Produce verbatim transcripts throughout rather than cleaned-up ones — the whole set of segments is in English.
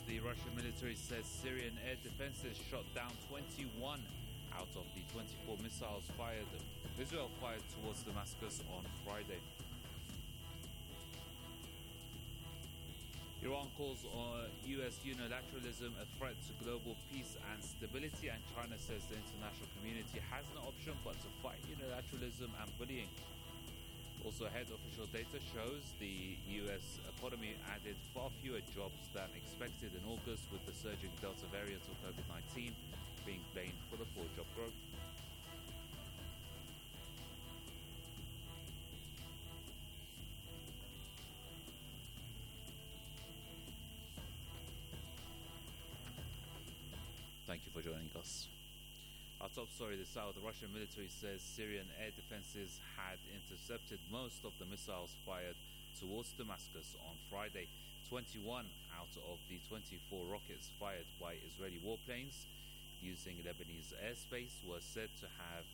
the Russian military says Syrian air defenses shot down twenty-one out of the twenty-four missiles fired. Israel fired towards Damascus on Friday. Iran calls on U S unilateralism a threat to global peace and stability, and China says the international community has no option but to fight unilateralism and bullying. Also ahead, official data shows the U S economy added far fewer jobs than expected in August, with the surging Delta variant of COVID nineteen being blamed for the poor job growth. Thank you for joining us. Our top story this hour: the Russian military says Syrian air defenses had intercepted most of the missiles fired towards Damascus on Friday. twenty-one out of the twenty-four rockets fired by Israeli warplanes using Lebanese airspace were said to have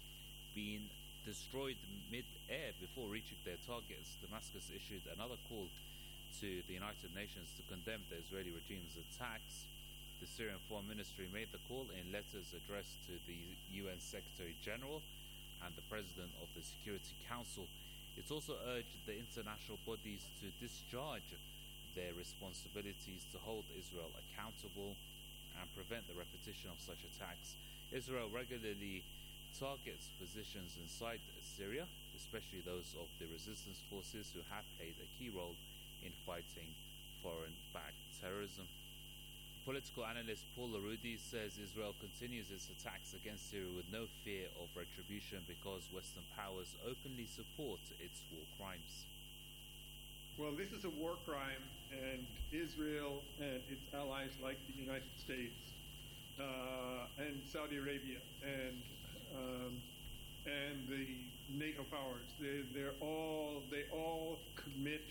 been destroyed mid-air before reaching their targets. Damascus issued another call to the United Nations to condemn the Israeli regime's attacks. The Syrian Foreign Ministry made the call in letters addressed to the U N Secretary General and the President of the Security Council. It also urged the international bodies to discharge their responsibilities to hold Israel accountable and prevent the repetition of such attacks. Israel regularly targets positions inside Syria, especially those of the resistance forces who have played a key role in fighting foreign-backed terrorism. Political analyst Paul Larudi says Israel continues its attacks against Syria with no fear of retribution because Western powers openly support its war crimes. Well, this is a war crime, and Israel and its allies like the United States uh, and Saudi Arabia and um, and the NATO powers, they, they're all they all commit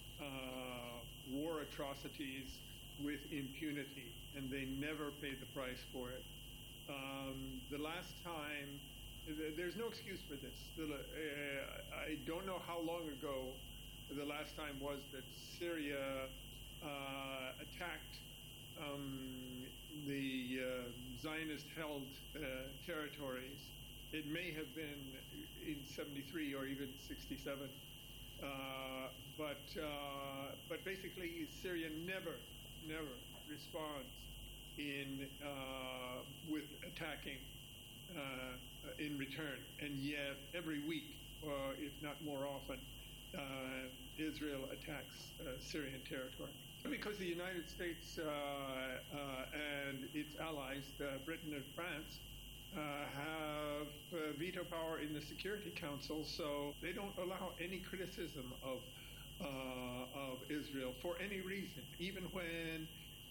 uh, war atrocities with impunity, and they never pay the price for it. Um, the last time, there's no excuse for this. The, uh, I don't know how long ago the last time was that Syria uh, attacked um, the uh, Zionist-held uh, territories. It may have been in seventy-three or even sixty-seven, uh, but uh, but basically Syria never. never responds in uh, with attacking uh, in return, and yet every week, or if not more often, uh, Israel attacks uh, Syrian territory. Because the United States uh, uh, and its allies, uh, Britain and France, uh, have uh, veto power in the Security Council, so they don't allow any criticism of Uh, of Israel for any reason, even when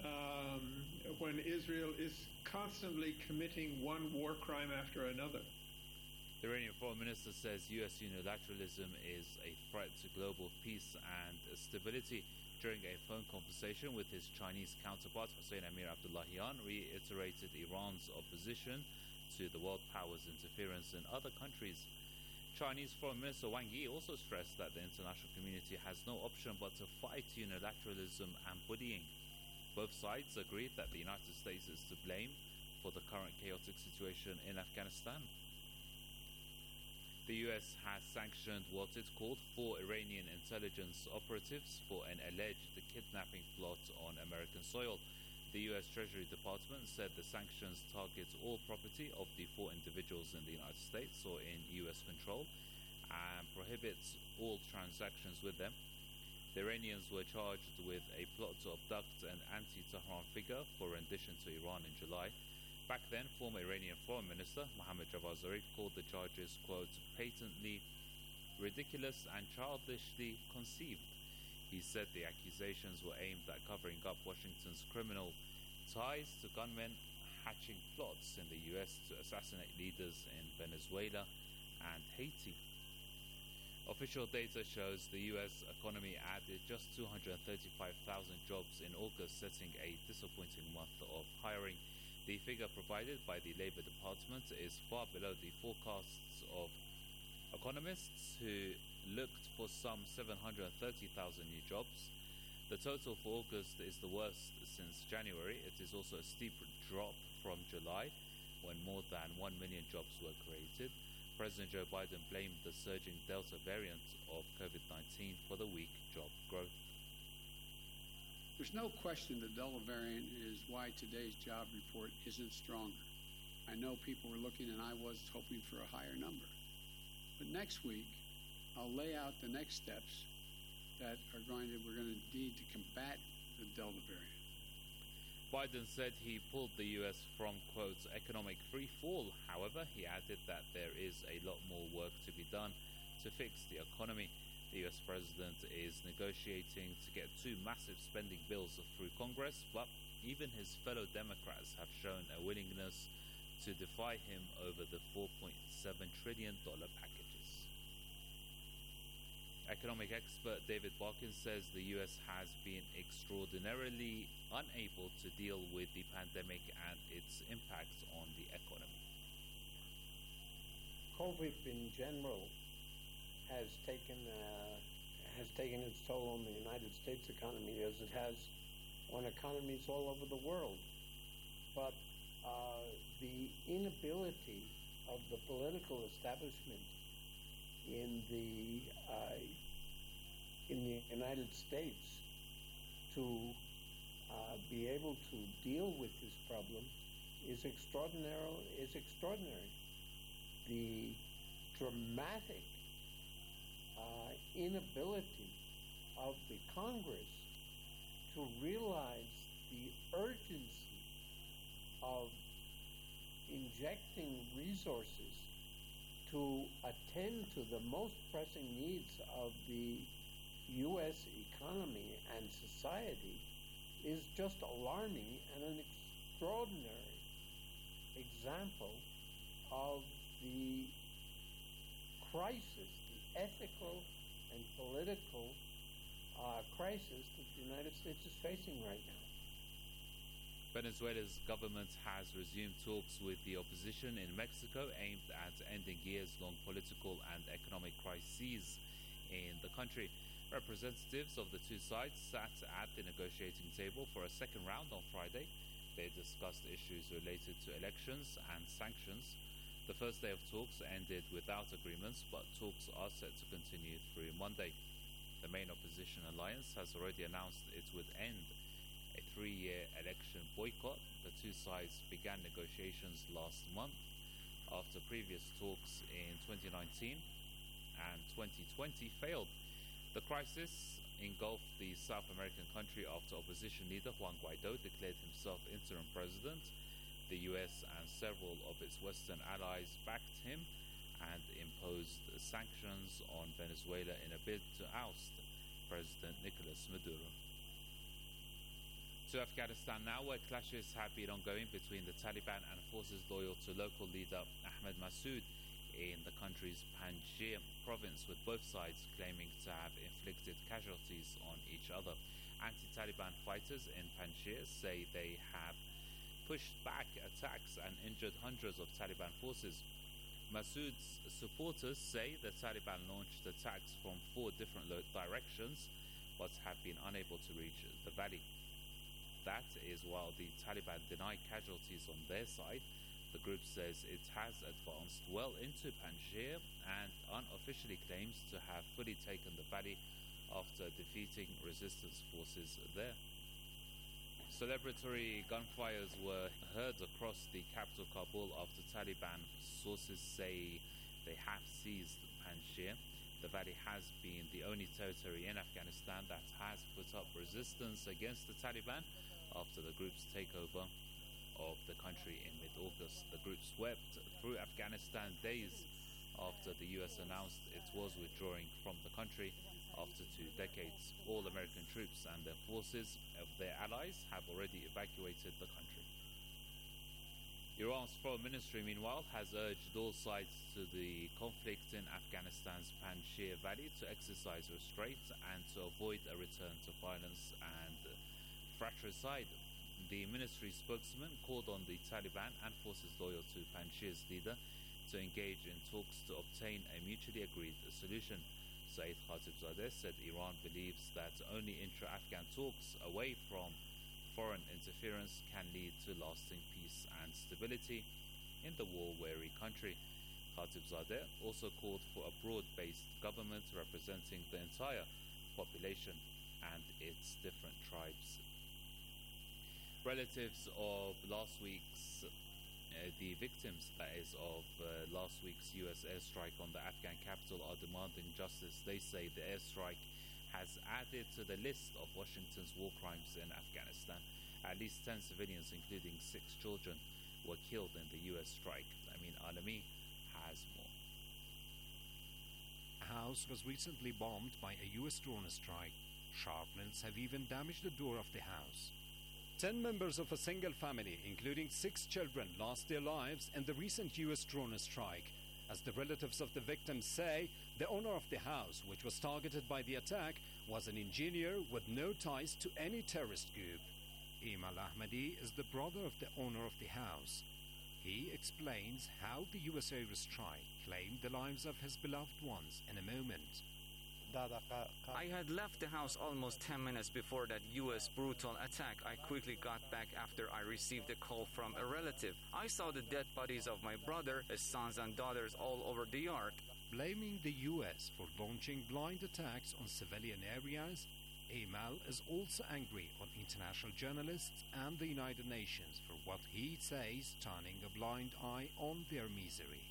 um, when Israel is constantly committing one war crime after another. The Iranian Foreign Minister says U S unilateralism is a threat to global peace and stability. During a phone conversation with his Chinese counterpart, Hossein Amir Abdullahian reiterated Iran's opposition to the world powers' interference in other countries. Chinese Foreign Minister Wang Yi also stressed that the international community has no option but to fight unilateralism and bullying. Both sides agreed that the United States is to blame for the current chaotic situation in Afghanistan. The U S has sanctioned what it called four Iranian intelligence operatives for an alleged kidnapping plot on American soil. The U S Treasury Department said the sanctions target all property of the four individuals in the United States or in U S control and prohibits all transactions with them. The Iranians were charged with a plot to abduct an anti-Tehran figure for rendition to Iran in July. Back then, former Iranian Foreign Minister Mohammad Javad Zarif called the charges, quote, patently ridiculous and childishly conceived. He said the accusations were aimed at covering up Washington's criminal ties to gunmen hatching plots in the U S to assassinate leaders in Venezuela and Haiti. Official data shows the U S economy added just two hundred thirty-five thousand jobs in August, setting a disappointing month of hiring. The figure provided by the Labour Department is far below the forecasts of economists who looked for some seven hundred thirty thousand new jobs. The total for August is the worst since January. It is also a steep drop from July, when more than one million jobs were created. President Joe Biden blamed the surging Delta variant of COVID nineteen for the weak job growth. There's no question the Delta variant is why today's job report isn't stronger. I know people were looking, and I was hoping for a higher number. But next week, I'll lay out the next steps that are going to we're going to need to combat the Delta variant. Biden said he pulled the U S from, quote, economic free fall. However, he added that there is a lot more work to be done to fix the economy. The U S president is negotiating to get two massive spending bills through Congress, but even his fellow Democrats have shown a willingness to defy him over the four point seven trillion dollars packages. Economic expert David Barkin says the U S has been extraordinarily unable to deal with the pandemic and its impacts on the economy. COVID in general has taken uh, has taken its toll on the United States economy, as it has on economies all over the world. But uh, the inability of the political establishment in the uh, in the United States to uh, be able to deal with this problem is extraordinary. Is extraordinary. The dramatic uh, inability of the Congress to realize the urgency of injecting resources to attend to the most pressing needs of the U S economy and society is just alarming and an extraordinary example of the crisis, the ethical and political uh, crisis that the United States is facing right now. Venezuela's government has resumed talks with the opposition in Mexico aimed at ending years-long political and economic crises in the country. Representatives of the two sides sat at the negotiating table for a second round on Friday. They discussed issues related to elections and sanctions. The first day of talks ended without agreements, but talks are set to continue through Monday. The main opposition alliance has already announced it would end a three-year election boycott. The two sides began negotiations last month after previous talks in twenty nineteen and twenty twenty failed. The crisis engulfed the South American country after opposition leader Juan Guaido declared himself interim president. The U S and several of its Western allies backed him and imposed sanctions on Venezuela in a bid to oust President Nicolas Maduro. To Afghanistan now, where clashes have been ongoing between the Taliban and forces loyal to local leader Ahmed Massoud in the country's Panjshir province, with both sides claiming to have inflicted casualties on each other. Anti-Taliban fighters in Panjshir say they have pushed back attacks and injured hundreds of Taliban forces. Massoud's supporters say the Taliban launched attacks from four different directions but have been unable to reach the valley. That is while the Taliban deny casualties on their side. The group says it has advanced well into Panjshir and unofficially claims to have fully taken the valley after defeating resistance forces there. Celebratory gunfires were heard across the capital Kabul after Taliban sources say they have seized Panjshir. The valley has been the only territory in Afghanistan that has put up resistance against the Taliban after the group's takeover of the country in mid-August. The group swept through Afghanistan days after the U S announced it was withdrawing from the country after two decades. All American troops and their forces of their allies have already evacuated the country. Iran's foreign ministry, meanwhile, has urged all sides to the conflict in Afghanistan's Panjshir Valley to exercise restraint and to avoid a return to violence and fratricide. The ministry spokesman called on the Taliban and forces loyal to Panjshir's leader to engage in talks to obtain a mutually agreed solution. Saeed Khatibzadeh said Iran believes that only intra-Afghan talks away from foreign interference can lead to lasting peace and stability in the war-weary country. Khatibzadeh also called for a broad-based government representing the entire population and its different tribes. Relatives of last week's, uh, the victims, that is, of uh, last week's U S airstrike on the Afghan capital are demanding justice. They say the airstrike has added to the list of Washington's war crimes in Afghanistan. At least ten civilians, including six children, were killed in the U S strike. Amin Alami has more. A house was recently bombed by a U S drone strike. Shrapnels have even damaged the door of the house. Ten members of a single family, including six children, lost their lives in the recent U S drone strike. As the relatives of the victims say, the owner of the house, which was targeted by the attack, was an engineer with no ties to any terrorist group. Imal Ahmadi is the brother of the owner of the house. He explains how the U S airstrike claimed the lives of his beloved ones in a moment. I had left the house almost ten minutes before that U S brutal attack. I quickly got back after I received a call from a relative. I saw the dead bodies of my brother, his sons and daughters all over the yard. Blaming the U S for launching blind attacks on civilian areas, Imal is also angry on international journalists and the United Nations for what he says turning a blind eye on their misery.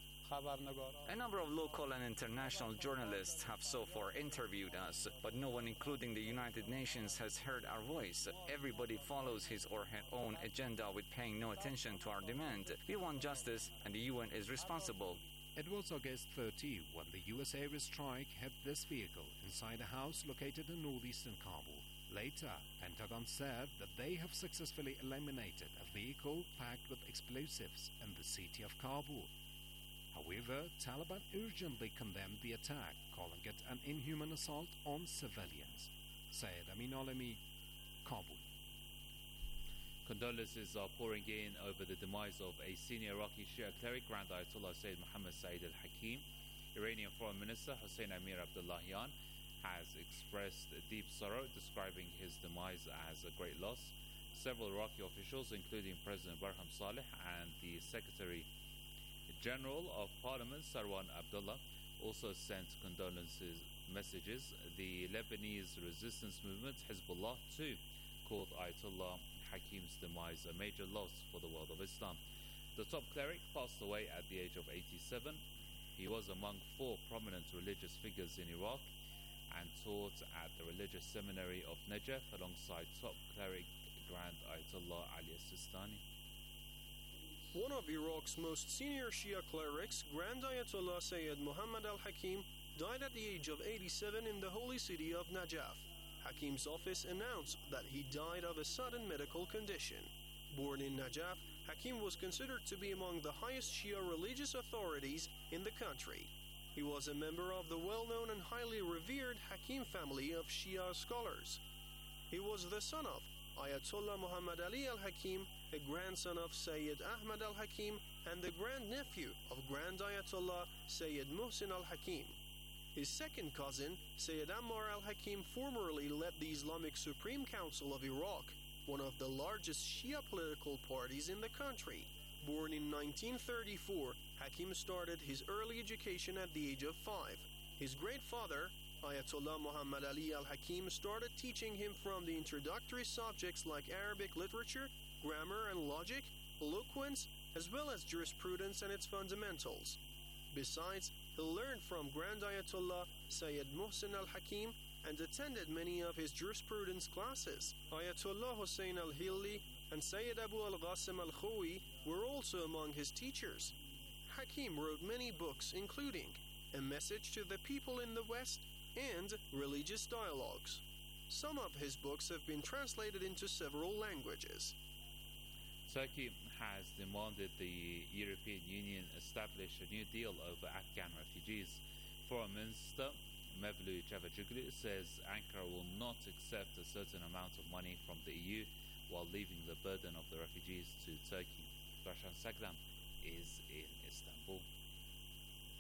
A number of local and international journalists have so far interviewed us, but no one, including the United Nations, has heard our voice. Everybody follows his or her own agenda with paying no attention to our demand. We want justice, and the U N is responsible. It was August thirtieth when the U S airstrike hit this vehicle inside a house located in northeastern Kabul. Later, Pentagon said that they have successfully eliminated a vehicle packed with explosives in the city of Kabul. However, Taliban urgently condemned the attack, calling it an inhuman assault on civilians. Saeed Amin Alami, Kabul. Condolences are pouring in over the demise of a senior Iraqi Shia cleric, Grand Ayatollah Sayyid Muhammad Saeed al-Hakim. Iranian Foreign Minister Hossein Amir Abdullahian has expressed deep sorrow, describing his demise as a great loss. Several Iraqi officials, including President Barham Saleh and the Secretary General of Parliament Sarwan Abdullah, also sent condolences messages. The Lebanese resistance movement Hezbollah too called Ayatollah Hakim's demise a major loss for the world of Islam. The top cleric passed away at the age of eighty-seven. He was among four prominent religious figures in Iraq and taught at the religious seminary of Najaf alongside top cleric Grand Ayatollah Ali Sistani. One of Iraq's most senior Shia clerics, Grand Ayatollah Sayyid Muhammad al-Hakim, died at the age of eighty-seven in the holy city of Najaf. Hakim's office announced that he died of a sudden medical condition. Born in Najaf, Hakim was considered to be among the highest Shia religious authorities in the country. He was a member of the well-known and highly revered Hakim family of Shia scholars. He was the son of Ayatollah Muhammad Ali al-Hakim, a grandson of Sayyid Ahmad al-Hakim, and the grandnephew of Grand Ayatollah Sayyid Muhsin al-Hakim. His second cousin, Sayyid Ammar al-Hakim, formerly led the Islamic Supreme Council of Iraq, one of the largest Shia political parties in the country. Born in nineteen thirty-four, Hakim started his early education at the age of five. His great father, Ayatollah Muhammad Ali al-Hakim, started teaching him from the introductory subjects like Arabic literature, grammar and logic, eloquence, as well as jurisprudence and its fundamentals. Besides, he learned from Grand Ayatollah Sayyid Muhsin al-Hakim and attended many of his jurisprudence classes. Ayatollah Hussein al-Hilli and Sayyid Abu al-Qasim al-Khawi were also among his teachers. Hakim wrote many books, including A Message to the People in the West and Religious Dialogues. Some of his books have been translated into several languages. Turkey has demanded the European Union establish a new deal over Afghan refugees. Foreign Minister Mevlut Cavusoglu says Ankara will not accept a certain amount of money from the E U while leaving the burden of the refugees to Turkey. Rashan Saglam is in Istanbul.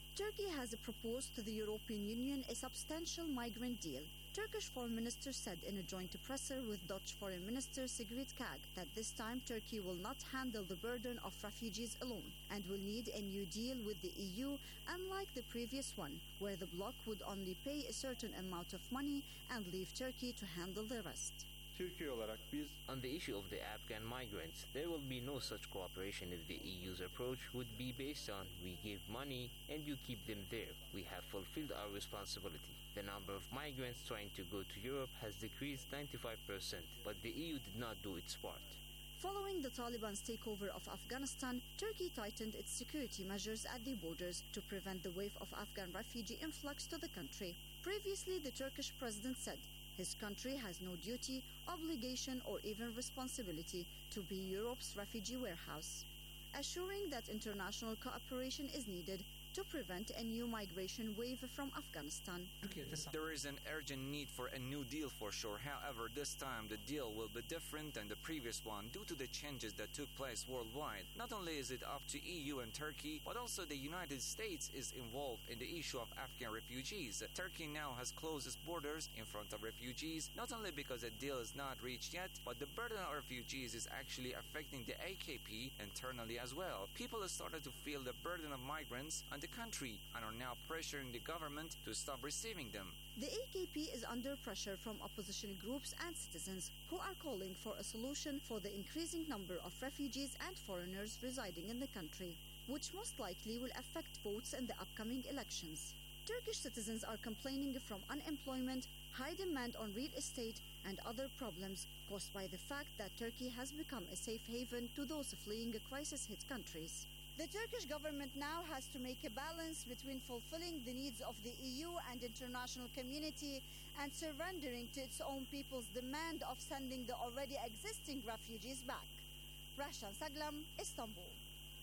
Turkey has proposed to the European Union a substantial migrant deal. Turkish Foreign Minister said in a joint presser with Dutch Foreign Minister Sigrid Kaag that this time Turkey will not handle the burden of refugees alone and will need a new deal with the E U, unlike the previous one, where the bloc would only pay a certain amount of money and leave Turkey to handle the rest. Türkiye olarak biz On the issue of the Afghan migrants, there will be no such cooperation if the E U's approach would be based on we give money and you keep them there. We have fulfilled our responsibility. The number of migrants trying to go to Europe has decreased ninety-five percent, but the E U did not do its part. Following the Taliban's takeover of Afghanistan, Turkey tightened its security measures at the borders to prevent the wave of Afghan refugee influx to the country. Previously, the Turkish president said his country has no duty, obligation, or even responsibility to be Europe's refugee warehouse, assuring that international cooperation is needed to prevent a new migration wave from Afghanistan. There is an urgent need for a new deal for sure. However, this time the deal will be different than the previous one due to the changes that took place worldwide. Not only is it up to E U and Turkey, but also the United States is involved in the issue of Afghan refugees. Turkey now has closed its borders in front of refugees, not only because a deal is not reached yet, but the burden of refugees is actually affecting the A K P internally as well. People have started to feel the burden of migrants on the country and are now pressuring the government to stop receiving them. The A K P is under pressure from opposition groups and citizens who are calling for a solution for the increasing number of refugees and foreigners residing in the country, which most likely will affect votes in the upcoming elections. Turkish citizens are complaining from unemployment, high demand on real estate, and other problems caused by the fact that Turkey has become a safe haven to those fleeing crisis-hit countries. The Turkish government now has to make a balance between fulfilling the needs of the E U and international community and surrendering to its own people's demand of sending the already existing refugees back. Rashan Saglam, Istanbul.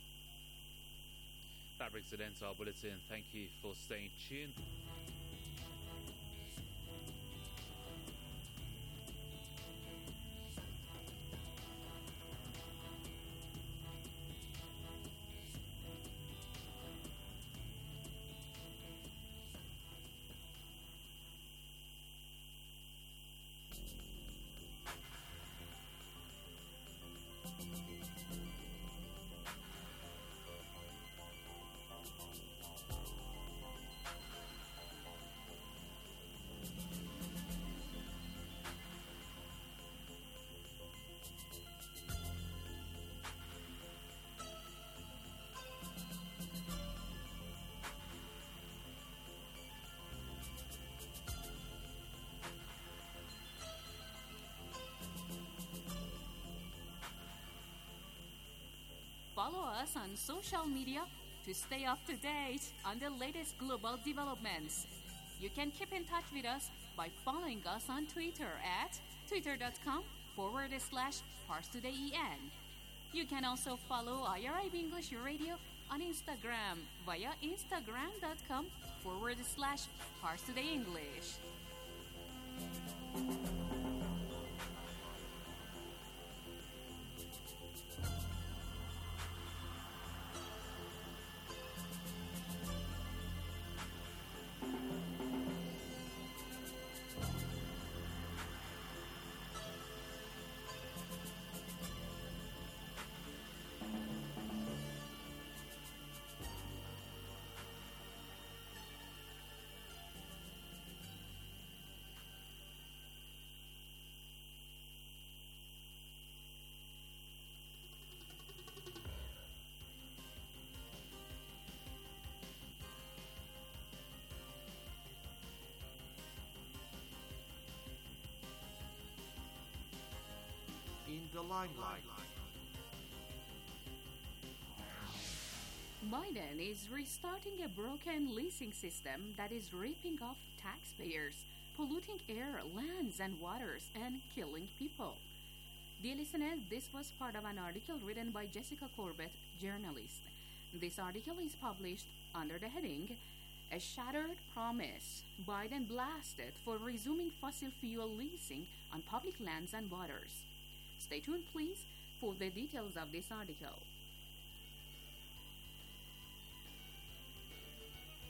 That brings an end to our bulletin. Thank you for staying tuned. Follow us on social media to stay up to date on the latest global developments. You can keep in touch with us by following us on Twitter at twitter.com forward slash ParsTodayEN. You can also follow I R I B English Radio on Instagram via instagram.com forward slash ParsTodayEnglish. In the limelight. Biden is restarting a broken leasing system that is ripping off taxpayers, polluting air, lands, and waters, and killing people. Dear listeners, this was part of an article written by Jessica Corbett, journalist. This article is published under the heading, A Shattered Promise. Biden blasted for resuming fossil fuel leasing on public lands and waters. Stay tuned, please, for the details of this article.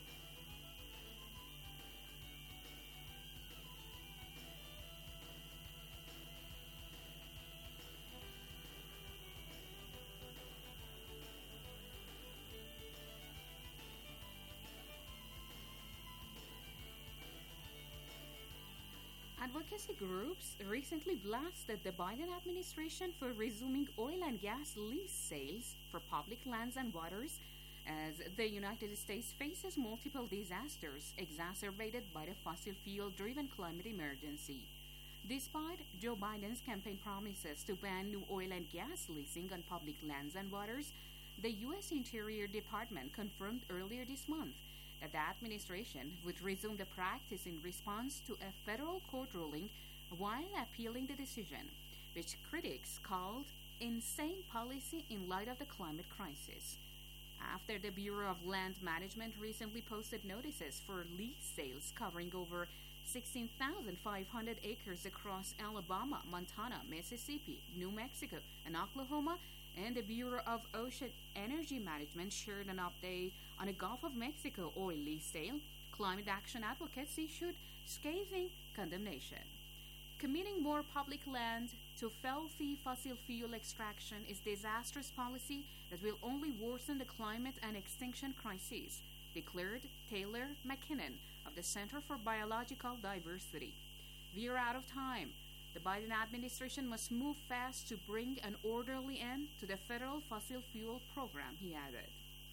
advocacy groups recently blasted the Biden administration for resuming oil and gas lease sales for public lands and waters as the United States faces multiple disasters exacerbated by the fossil fuel-driven climate emergency. Despite Joe Biden's campaign promises to ban new oil and gas leasing on public lands and waters, the U S Interior Department confirmed earlier this month that the administration would resume the practice in response to a federal court ruling while appealing the decision, which critics called insane policy in light of the climate crisis. After the Bureau of Land Management recently posted notices for lease sales covering over sixteen thousand five hundred acres across Alabama, Montana, Mississippi, New Mexico, and Oklahoma, and the Bureau of Ocean Energy Management shared an update on a Gulf of Mexico oil lease sale, climate action advocates issued scathing condemnation. Committing more public land to filthy fossil fuel extraction is disastrous policy that will only worsen the climate and extinction crises, declared Taylor McKinnon of the Center for Biological Diversity. We are out of time. The Biden administration must move fast to bring an orderly end to the federal fossil fuel program, he added.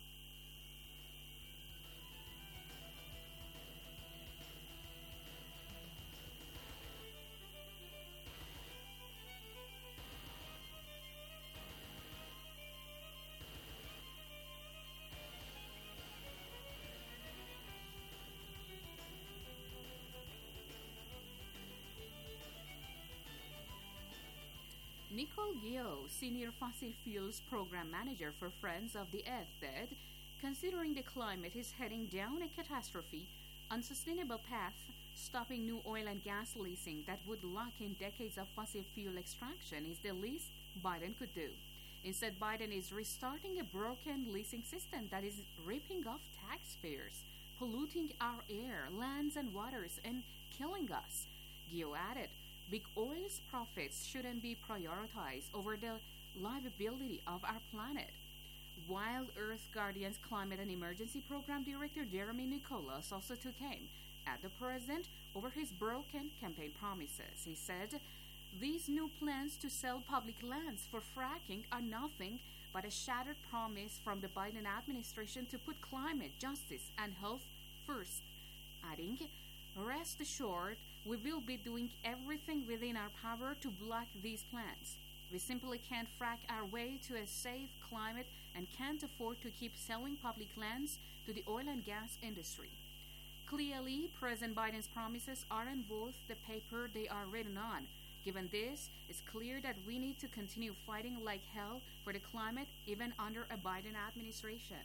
Nicole Gio, Senior Fossil Fuels Program Manager for Friends of the Earth, said, considering the climate is heading down a catastrophe, unsustainable path, stopping new oil and gas leasing that would lock in decades of fossil fuel extraction is the least Biden could do. Instead, Biden is restarting a broken leasing system that is ripping off taxpayers, polluting our air, lands, and waters, and killing us. Gio added, big oil's profits shouldn't be prioritized over the livability of our planet. Wild Earth Guardian's Climate and Emergency Program Director Jeremy Nicholas also took aim at the president over his broken campaign promises. He said, these new plans to sell public lands for fracking are nothing but a shattered promise from the Biden administration to put climate, justice, and health first, adding, rest assured, we will be doing everything within our power to block these plans. We simply can't frack our way to a safe climate and can't afford to keep selling public lands to the oil and gas industry. Clearly, President Biden's promises aren't worth the paper they are written on. Given this, it's clear that we need to continue fighting like hell for the climate even under a Biden administration.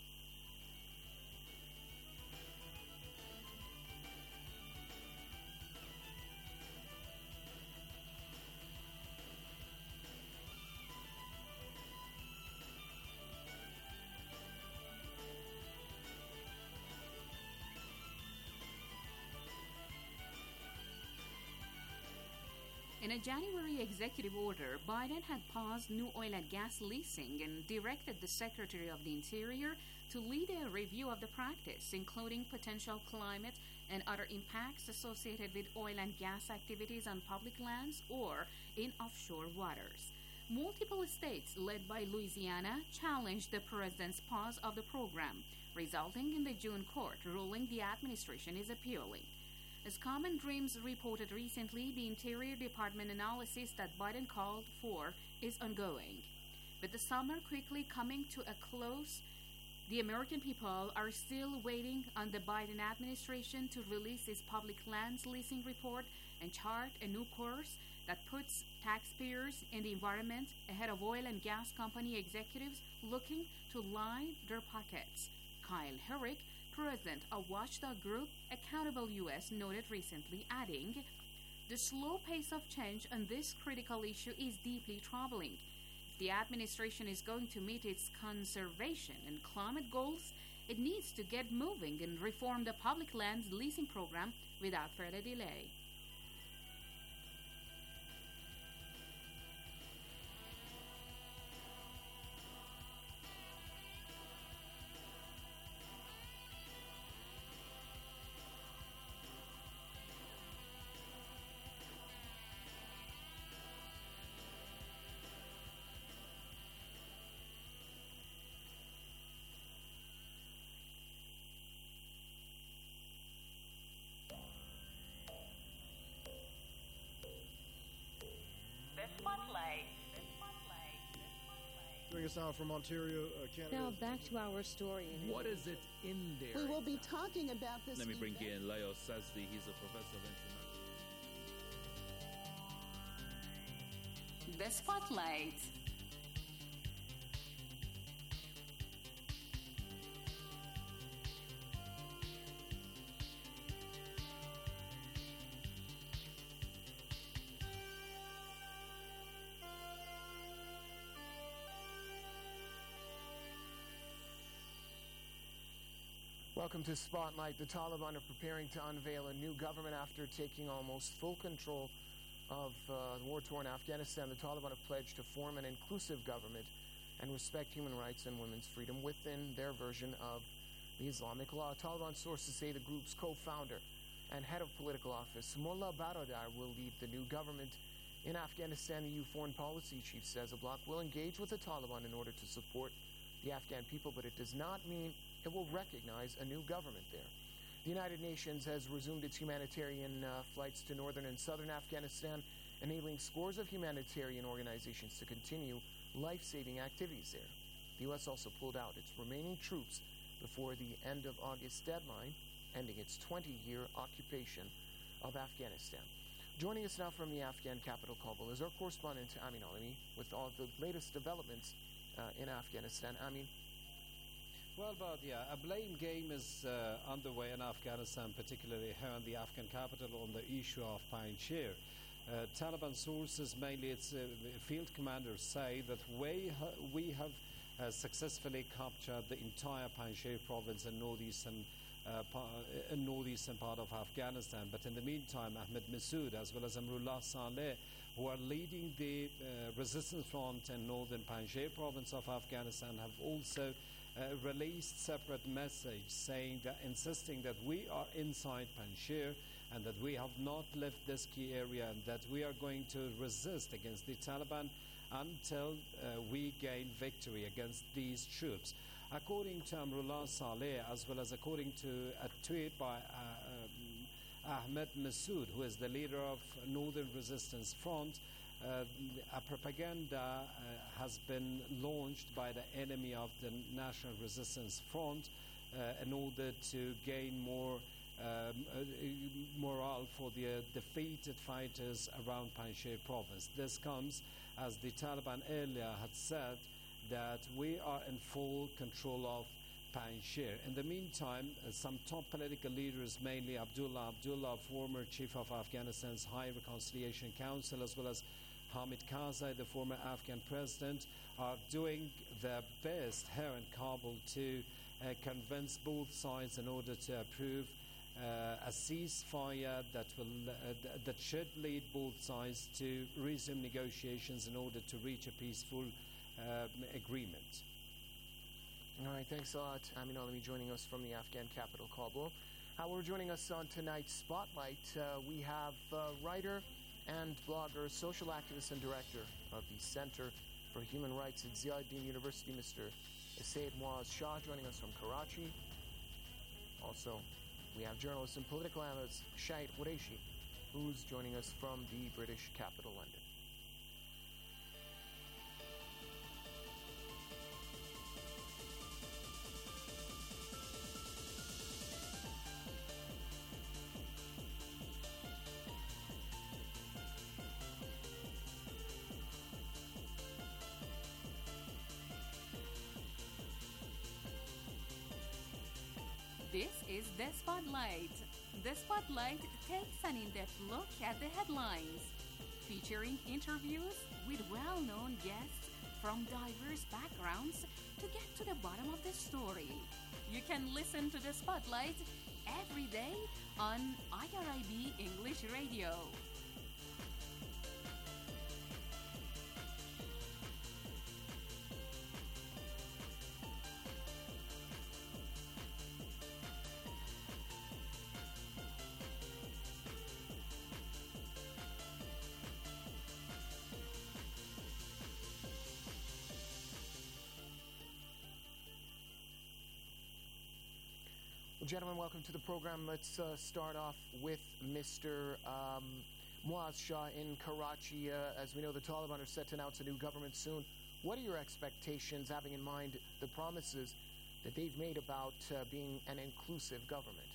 In a January executive order, Biden had paused new oil and gas leasing and directed the Secretary of the Interior to lead a review of the practice, including potential climate and other impacts associated with oil and gas activities on public lands or in offshore waters. Multiple states, led by Louisiana, challenged the president's pause of the program, resulting in the June court ruling the administration is appealing. As Common Dreams reported recently, the Interior Department analysis that Biden called for is ongoing. With the summer quickly coming to a close, the American people are still waiting on the Biden administration to release its public lands leasing report and chart a new course that puts taxpayers and the environment ahead of oil and gas company executives looking to line their pockets. Kyle Herrick, president of watchdog group Accountable U S, noted recently, adding, the slow pace of change on this critical issue is deeply troubling. If the administration is going to meet its conservation and climate goals, it needs to get moving and reform the public lands leasing program without further delay. The Spotlight. Joining us now from Ontario, uh, Canada. Now back to our story. What is it in there? We will be talking about this. Let me bring event. in Leo Sazdi. He's a professor of international. The Spotlight. Welcome to Spotlight. The Taliban are preparing to unveil a new government after taking almost full control of uh, war-torn Afghanistan. The Taliban have pledged to form an inclusive government and respect human rights and women's freedom within their version of the Islamic law. Taliban sources say the group's co-founder and head of political office, Mullah Baradar, will lead the new government in Afghanistan. The E U Foreign Policy Chief says the bloc will engage with the Taliban in order to support the Afghan people, but it does not mean it will recognize a new government there. The United Nations has resumed its humanitarian uh, flights to northern and southern Afghanistan, enabling scores of humanitarian organizations to continue life-saving activities there. The U S also pulled out its remaining troops before the end of August deadline, ending its twenty-year occupation of Afghanistan. Joining us now from the Afghan capital, Kabul, is our correspondent Amin Alimi with all the latest developments uh, in Afghanistan. Amin. Well, but yeah, a blame game is uh, underway in Afghanistan, particularly here in the Afghan capital, on the issue of Panjshir. Uh, Taliban sources, mainly its uh, field commanders, say that we, ha- we have uh, successfully captured the entire Panjshir province in northeastern, uh, pa- uh, northeastern part of Afghanistan. But in the meantime, Ahmed Massoud, as well as Amrullah Saleh, who are leading the uh, resistance front in northern Panjshir province of Afghanistan, have also Uh, released separate message saying that, insisting that we are inside Panjshir and that we have not left this key area and that we are going to resist against the Taliban until uh, we gain victory against these troops. According to Amrullah Saleh, as well as according to a tweet by uh, um, Ahmed Massoud, who is the leader of Northern Resistance Front, Uh, a propaganda uh, has been launched by the enemy of the National Resistance Front uh, in order to gain more um, uh, morale for the uh, defeated fighters around Panjshir province. This comes as the Taliban earlier had said that we are in full control of Panjshir. In the meantime, uh, some top political leaders, mainly Abdullah Abdullah, former chief of Afghanistan's High Reconciliation Council, as well as Hamid Karzai, the former Afghan president, are doing their best here in Kabul to uh, convince both sides in order to approve uh, a ceasefire that will uh, th- that should lead both sides to resume negotiations in order to reach a peaceful uh, agreement. All right, thanks a lot. Amin Alimi joining us from the Afghan capital, Kabul. Uh, we're joining us on tonight's Spotlight. Uh, we have uh, writer and blogger, social activist and director of the Center for Human Rights at Ziauddin University, Mister Syed Muaz Shah, joining us from Karachi. Also, we have journalist and political analyst Shahid Qureshi, who's joining us from the British capital, London. This is The Spotlight. The Spotlight takes an in-depth look at the headlines, featuring interviews with well-known guests from diverse backgrounds to get to the bottom of the story. You can listen to The Spotlight every day on I R I B English Radio. Well, gentlemen, welcome to the program. Let's uh, start off with Mister Um, Muaz Shah in Karachi. Uh, as we know, the Taliban are set to announce a new government soon. What are your expectations, having in mind the promises that they've made about uh, being an inclusive government?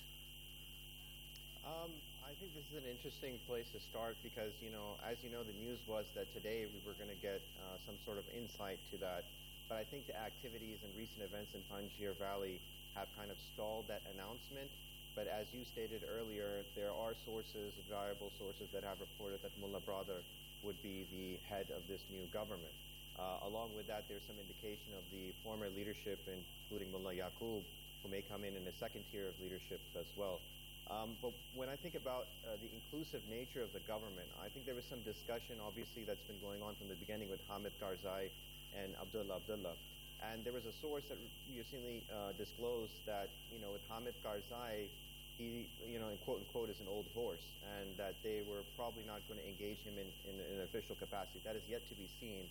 Um, I think this is an interesting place to start because, you know, as you know, the news was that today we were going to get uh, some sort of insight to that. But I think the activities and recent events in Panjshir Valley have kind of stalled that announcement. But as you stated earlier, there are sources, viable sources, that have reported that Mullah Brother would be the head of this new government. Uh, along with that, there's some indication of the former leadership, including Mullah Yaqub, who may come in in a second tier of leadership as well. Um, but when I think about uh, the inclusive nature of the government, I think there was some discussion, obviously, that's been going on from the beginning with Hamid Karzai and Abdullah Abdullah. And there was a source that recently uh, disclosed that, you know, with Hamid Karzai, he, you know, in quote unquote, is an old horse, and that they were probably not going to engage him in, in, in an official capacity. That is yet to be seen.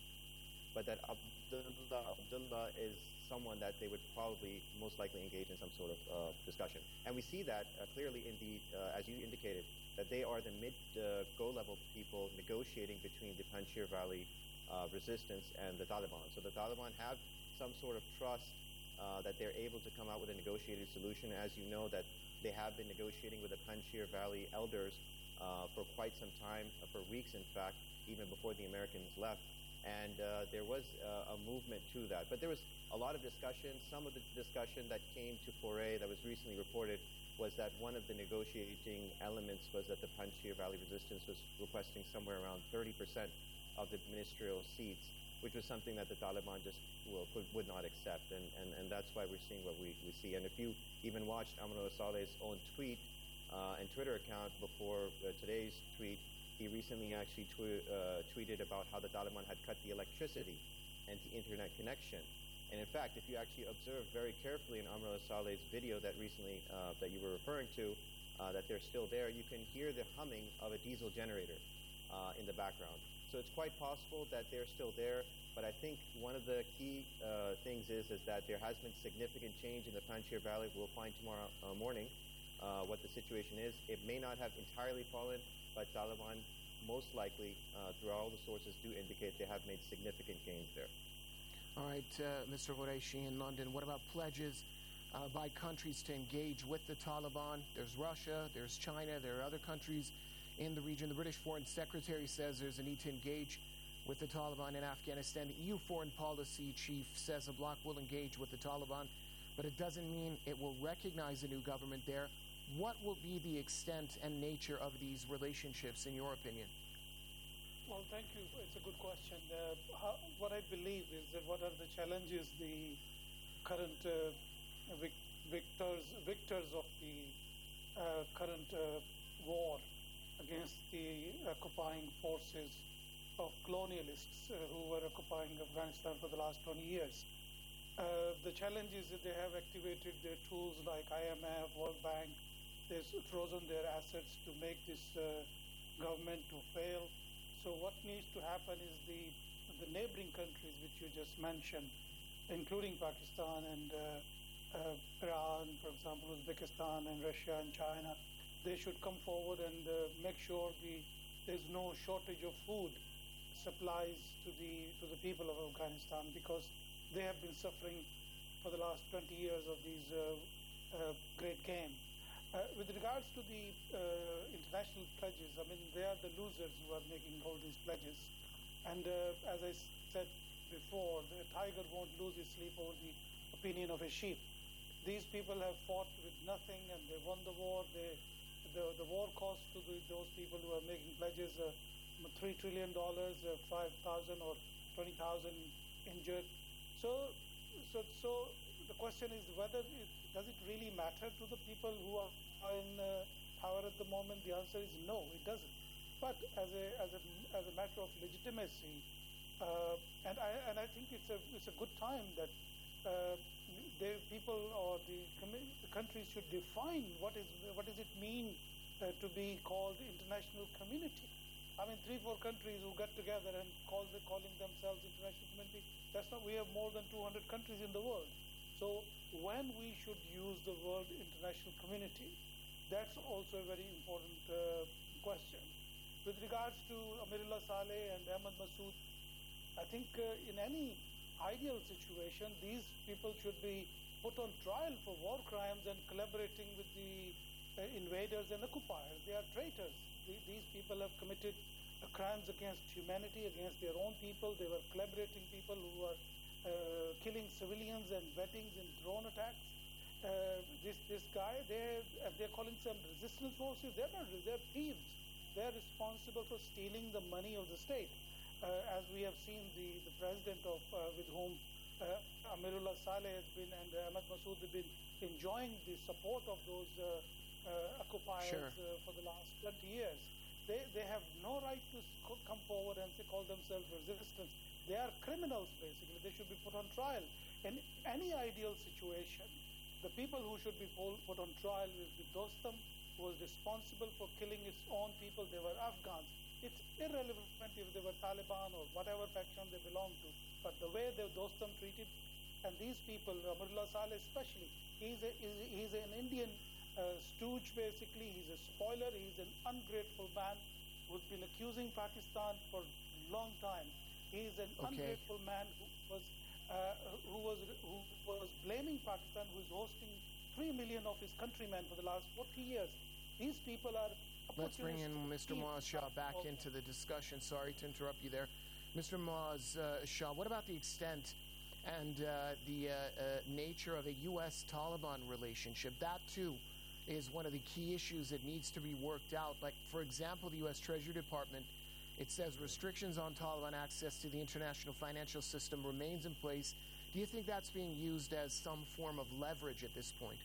But that Abdullah, Abdullah is someone that they would probably most likely engage in some sort of uh, discussion. And we see that uh, clearly in the, uh, as you indicated, that they are the mid-go uh, level people negotiating between the Panjshir Valley uh, resistance and the Taliban. So the Taliban have some sort of trust uh, that they're able to come out with a negotiated solution. As you know, that they have been negotiating with the Panjshir Valley elders uh, for quite some time, uh, for weeks in fact, even before the Americans left. And uh, there was uh, a movement to that. But there was a lot of discussion. Some of the discussion that came to foray that was recently reported was that one of the negotiating elements was that the Panjshir Valley resistance was requesting somewhere around thirty percent of the ministerial seats, which was something that the Taliban just well, could, would not accept. And, and, and that's why we're seeing what we, we see. And if you even watched Amrullah Saleh's own tweet uh, and Twitter account before uh, today's tweet, he recently actually tw- uh, tweeted about how the Taliban had cut the electricity and the internet connection. And in fact, if you actually observe very carefully in Amrullah Saleh's video that recently, uh, that you were referring to, uh, that they're still there, you can hear the humming of a diesel generator uh, in the background. So it's quite possible that they're still there, but I think one of the key uh, things is, is that there has been significant change in the Panjshir Valley. We'll find tomorrow uh, morning uh, what the situation is. It may not have entirely fallen, but Taliban most likely, uh, through all the sources, do indicate they have made significant gains there. All right, uh, Mister Qureshi in London, what about pledges uh, by countries to engage with the Taliban? There's Russia, there's China, there are other countries in the region. The British Foreign Secretary says there's a need to engage with the Taliban in Afghanistan. The E U Foreign Policy Chief says the bloc will engage with the Taliban, but it doesn't mean it will recognize a new government there. What will be the extent and nature of these relationships, in your opinion? Well, thank you. It's a good question. Uh, how, what I believe is that what are the challenges the current uh, vic- victors victors of the uh, current uh, war against the occupying forces of colonialists uh, who were occupying Afghanistan for the last twenty years. Uh, the challenge is that they have activated their tools like I M F, World Bank. They've frozen their assets to make this uh, government to fail. So what needs to happen is the the neighboring countries which you just mentioned, including Pakistan and uh, uh, Iran, for example, Uzbekistan and Russia and China, they should come forward and uh, make sure the there's no shortage of food supplies to the to the people of Afghanistan, because they have been suffering for the last twenty years of these uh, uh, great game. Uh, with regards to the uh, international pledges, I mean, they are the losers who are making all these pledges. And uh, as I said before, the tiger won't lose his sleep over the opinion of a sheep. These people have fought with nothing and they won the war. They, the, the war cost to the, those people who are making pledges uh, three trillion dollars, uh, five thousand or twenty thousand injured. So, so, so the question is whether it, does it really matter to the people who are in uh, power at the moment? The answer is no, it doesn't. But as a as a as a matter of legitimacy, uh, and I and I think it's a it's a good time that uh, the people or the, commi- the countries should define what is what does it mean uh, to be called international community. I mean, three four countries who get together and call the, calling themselves international community. That's not. We have more than two hundred countries in the world. So when we should use the word international community, that's also a very important uh, question. With regards to Amirullah Saleh and Ahmad Massoud, I think uh, in any ideal situation, these people should be put on trial for war crimes and collaborating with the uh, invaders and occupiers. They are traitors. The, these people have committed uh, crimes against humanity, against their own people. They were collaborating people who were uh, killing civilians and vettings in drone attacks. Uh, this this guy, they uh, they're calling some resistance forces. They're not. They're thieves. They're responsible for stealing the money of the state. Uh, as we have seen, the, the president of uh, with whom uh, Amirullah Saleh has been and uh, Ahmad Massoud have been enjoying the support of those uh, uh, occupiers Sure. uh, for the last twenty years. They they have no right to sc- come forward and say, call themselves resistance. They are criminals, basically. They should be put on trial. In any ideal situation, the people who should be pol- put on trial is the Dostum, who was responsible for killing its own people. They were Afghans. It's irrelevant if they were Taliban or whatever faction they belong to, but the way the Dostum treated, and these people, Amirullah Saleh especially, he's, a, he's, he's an Indian uh, stooge basically, he's a spoiler, he's an ungrateful man who's been accusing Pakistan for a long time. He's an Okay. ungrateful man who was, uh, who was who was blaming Pakistan, who is hosting three million of his countrymen for the last forty years. These people are Let's bring in Mister He- Moaz Shah back into the discussion. Sorry to interrupt you there. Mister Moaz uh, Shah, what about the extent and uh, the uh, uh, nature of a U S Taliban relationship? That, too, is one of the key issues that needs to be worked out. Like, for example, the U S Treasury Department, it says restrictions on Taliban access to the international financial system remains in place. Do you think that's being used as some form of leverage at this point?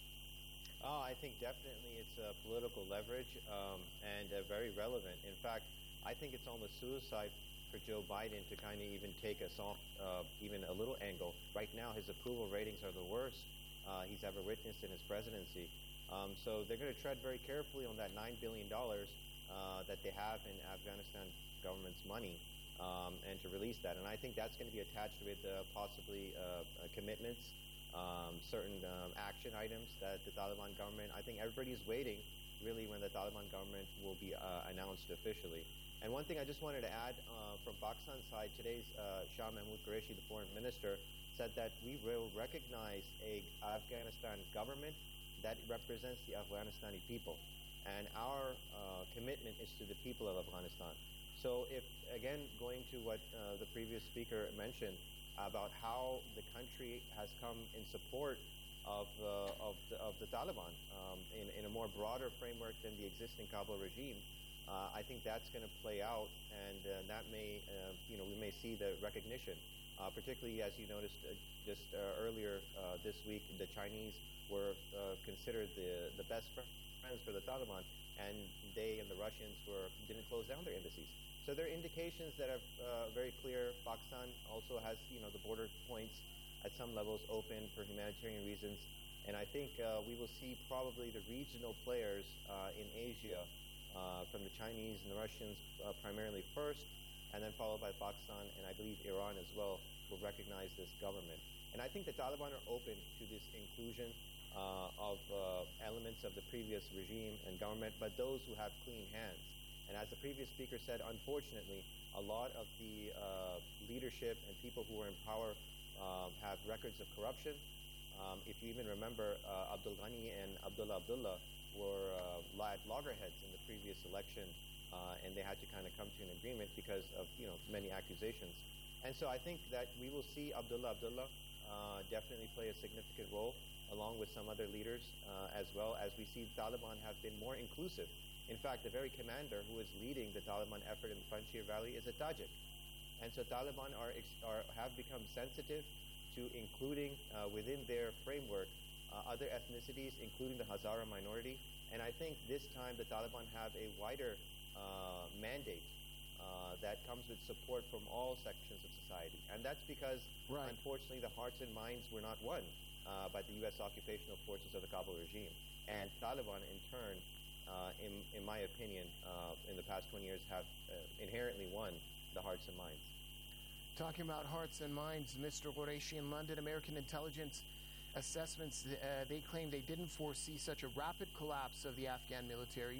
Oh, I think definitely it's a political leverage um, and uh, very relevant. In fact, I think it's almost suicide for Joe Biden to kind of even take us off uh, even a little angle. Right now, his approval ratings are the worst uh, he's ever witnessed in his presidency. Um, so they're going to tread very carefully on that nine billion dollars uh, that they have in Afghanistan government's money um, and to release that. And I think that's going to be attached with uh, possibly uh, uh, commitments, Um, certain um, action items that the Taliban government, I think everybody's waiting really when the Taliban government will be uh, announced officially. And one thing I just wanted to add uh, from Pakistan's side, today's uh, Shah Mahmood Qureshi, the foreign minister, said that we will recognize a Afghanistan government that represents the Afghanistani people. And our uh, commitment is to the people of Afghanistan. So if, again, going to what uh, the previous speaker mentioned, about how the country has come in support of, uh, of, the, of the Taliban um, in, in a more broader framework than the existing Kabul regime, uh, I think that's going to play out, and uh, that may, uh, you know, we may see the recognition, uh, particularly as you noticed uh, just uh, earlier uh, this week, the Chinese were uh, considered the, the best friends for the Taliban, and they and the Russians were didn't close down their embassies. So there are indications that are uh, very clear. Pakistan also has, you know, the border points at some levels open for humanitarian reasons. And I think uh, we will see probably the regional players uh, in Asia, uh, from the Chinese and the Russians uh, primarily first, and then followed by Pakistan, and I believe Iran as well, will recognize this government. And I think the Taliban are open to this inclusion uh, of uh, elements of the previous regime and government, but those who have clean hands. And as the previous speaker said, unfortunately, a lot of the uh, leadership and people who are in power uh, have records of corruption. Um, if you even remember, uh, Abdul Ghani and Abdullah Abdullah were uh, at loggerheads in the previous election, uh, and they had to kind of come to an agreement because of, you know, many accusations. And so I think that we will see Abdullah Abdullah uh, definitely play a significant role, along with some other leaders uh, as well, as we see Taliban have been more inclusive. In fact, the very commander who is leading the Taliban effort in the Panjshir Valley is a Tajik. And so Taliban are, are have become sensitive to including uh, within their framework uh, other ethnicities, including the Hazara minority. And I think this time the Taliban have a wider uh, mandate uh, that comes with support from all sections of society. And that's because, right, unfortunately, the hearts and minds were not won uh, by the U S occupational forces of the Kabul regime. And Taliban, in turn, Uh, in, in my opinion, uh, in the past twenty years have uh, inherently won the hearts and minds. Talking about hearts and minds, Mister Qureshi, in London, American intelligence assessments, uh, they claim they didn't foresee such a rapid collapse of the Afghan military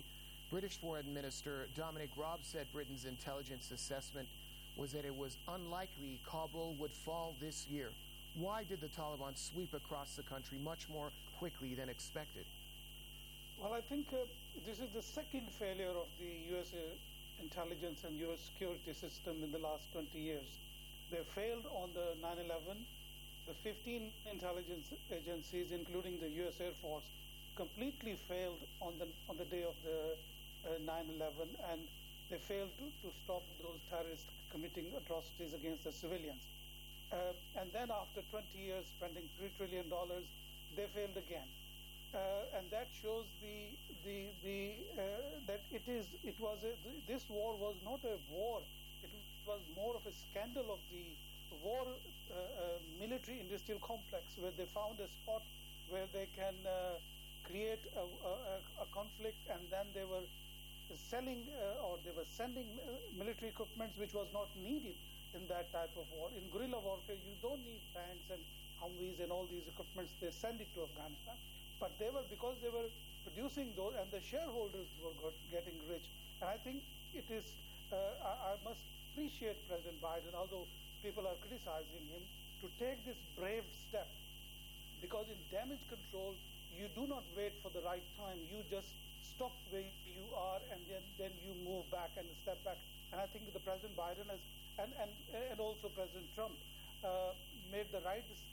British Foreign Minister Dominic Raab said Britain's intelligence assessment was that it was unlikely Kabul would fall this year. Why did the Taliban sweep across the country much more quickly than expected? Well, I think uh, this is the second failure of the U S uh, intelligence and U S security system in the last twenty years. They failed on the nine eleven. The fifteen intelligence agencies, including the U S Air Force, completely failed on the on the day of the uh, nine eleven, and they failed to, to stop those terrorists committing atrocities against the civilians. Uh, and then after twenty years spending three trillion dollars, they failed again. Uh, and that shows the the the uh, that it is it was a, this war was not a war. It was more of a scandal of the war uh, uh, military industrial complex, where they found a spot where they can uh, create a, a, a conflict, and then they were selling uh, or they were sending uh, military equipment which was not needed in that type of war. In guerrilla warfare, you don't need tanks and Humvees and all these equipments. They send it to Afghanistan. But they were, because they were producing those, and the shareholders were got, getting rich. And I think it is, uh, I, I must appreciate President Biden, although people are criticizing him, to take this brave step. Because in damage control, you do not wait for the right time. You just stop where you are, and then, then you move back and step back. And I think the President Biden has, and, and, and also President Trump, uh, made the right decision.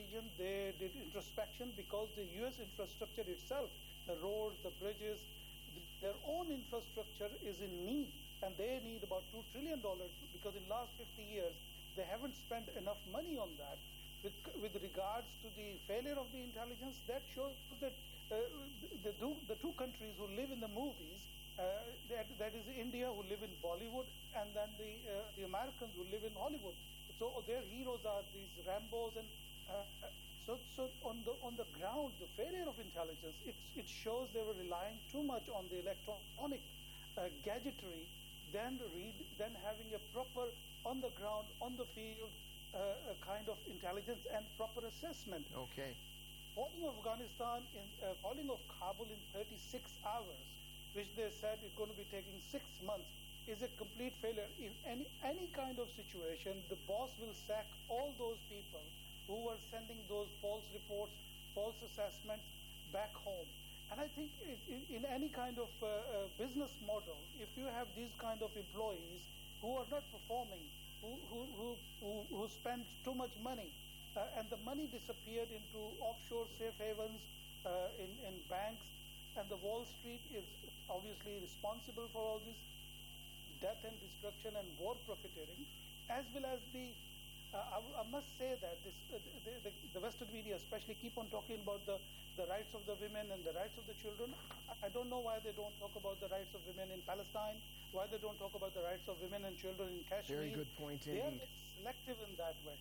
They did introspection, because the U S infrastructure itself, the roads, the bridges, their own infrastructure is in need, and they need about two trillion dollars, because in the last fifty years, they haven't spent enough money on that. With, with regards to the failure of the intelligence, that shows that uh, the, the, the two countries who live in the movies, uh, that, that is India, who live in Bollywood, and then the, uh, the Americans who live in Hollywood. So their heroes are these Rambos and Uh, so, so on the on the ground, the failure of intelligence, it it shows they were relying too much on the electronic uh, gadgetry, than read, than having a proper on the ground, on the field, uh, a kind of intelligence and proper assessment. Okay. Falling of Afghanistan, in uh, falling of Kabul in thirty-six hours, which they said is going to be taking six months, is a complete failure. In any any kind of situation, the boss will sack all those people who were sending those false reports, false assessments back home. And I think in, in any kind of uh, uh, business model, if you have these kind of employees who are not performing, who, who, who, who, who spend too much money, uh, and the money disappeared into offshore safe havens, uh, in, in banks, and the Wall Street is obviously responsible for all this death and destruction and war profiteering, as well as the Uh, I, I must say that this, uh, the, the, the Western media especially keep on talking about the, the rights of the women and the rights of the children. I, I don't know why they don't talk about the rights of women in Palestine, why they don't talk about the rights of women and children in Kashmir. Very good point they indeed. are selective in that way.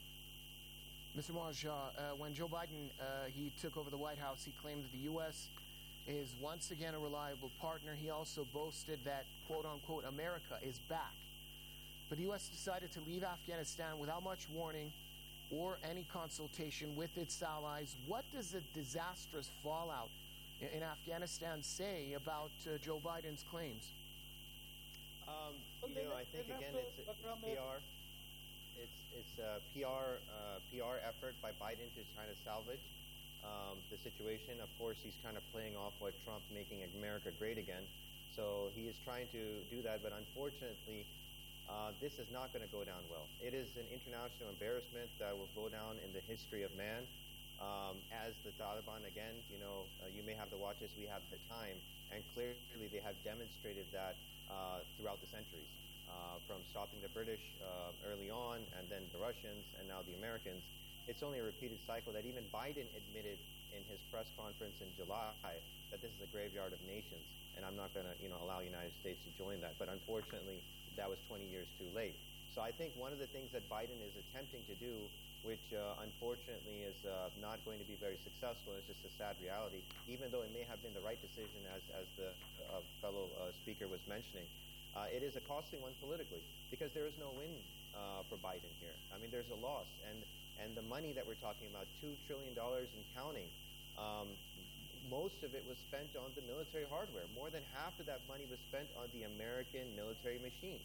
Mister Mojah, uh, when Joe Biden uh, he took over the White House, he claimed that the U S is once again a reliable partner. He also boasted that, quote-unquote, America is back. But the U S decided to leave Afghanistan without much warning or any consultation with its allies. What does the disastrous fallout in, in Afghanistan say about uh, Joe Biden's claims? Um, you know, I think again it's a P R. It's it's a P R uh, P R effort by Biden to try to salvage um, the situation. Of course, he's kind of playing off what Trump making America great again. So he is trying to do that, but unfortunately, Uh, this is not going to go down well. It is an international embarrassment that will go down in the history of man. Um, as the Taliban, again, you know, uh, you may have to watch this, we have the time, and clearly they have demonstrated that uh, throughout the centuries, uh, from stopping the British uh, early on, and then the Russians, and now the Americans. It's only a repeated cycle that even Biden admitted in his press conference in July that this is a graveyard of nations, and I'm not going to, you know, allow the United States to join that. But unfortunately, that was twenty years too late. So I think one of the things that Biden is attempting to do, which uh, unfortunately is uh, not going to be very successful, it's just a sad reality, even though it may have been the right decision, as, as the uh, fellow uh, speaker was mentioning, uh, it is a costly one politically, because there is no win uh, for Biden here. I mean, there's a loss. And, and the money that we're talking about, two trillion dollars and counting, um, most of it was spent on the military hardware. More than half of that money was spent on the American military machine.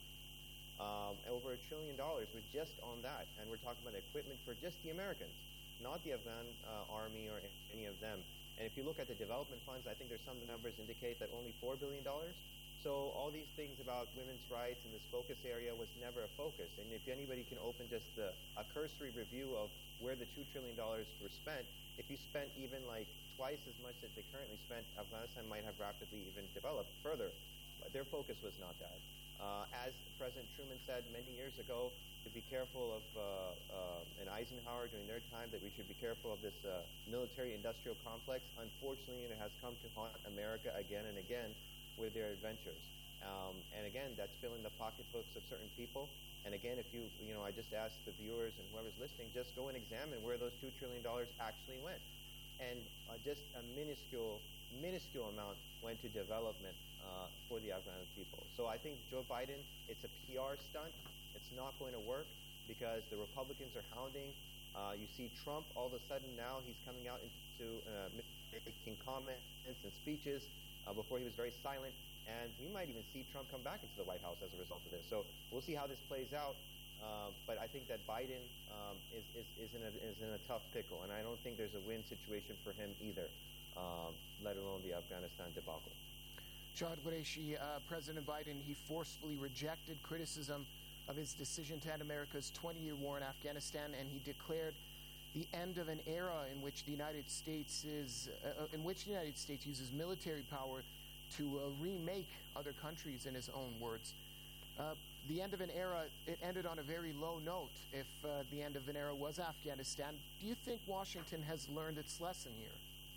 Um, over a trillion dollars was just on that. And we're talking about equipment for just the Americans, not the Afghan uh, army or any of them. And if you look at the development funds, I think there's some numbers indicate that only four billion dollars. So all these things about women's rights in this focus area was never a focus. And if anybody can open just the, a cursory review of where the two trillion dollars were spent, if you spent even like twice as much as they currently spent, Afghanistan might have rapidly even developed further. But their focus was not that. Uh, as President Truman said many years ago, to be careful of, uh, uh, and Eisenhower during their time, that we should be careful of this uh, military-industrial complex. Unfortunately, it has come to haunt America again and again with their adventures. Um, and again, that's filling the pocketbooks of certain people. And again, if you, you know, I just asked the viewers and whoever's listening, just go and examine where those two trillion dollars actually went. And uh, just a minuscule, minuscule amount went to development uh, for the Afghan people. So I think Joe Biden, it's a P R stunt. It's not going to work because the Republicans are hounding. Uh, you see Trump, all of a sudden now he's coming out into uh, making comments and speeches. Uh, before he was very silent, and we might even see Trump come back into the White House as a result of this. So we'll see how this plays out. Uh, but I think that Biden um, is, is, is, in a, is in a tough pickle, and I don't think there's a win situation for him either, um, let alone the Afghanistan debacle. Jawad Qureshi, uh, President Biden, he forcefully rejected criticism of his decision to end America's twenty-year war in Afghanistan, and he declared the end of an era in which the United States is, uh, in which the United States uses military power to uh, remake other countries, in his own words. Uh, the end of an era, it ended on a very low note. If uh, the end of an era was Afghanistan, do you think Washington has learned its lesson here?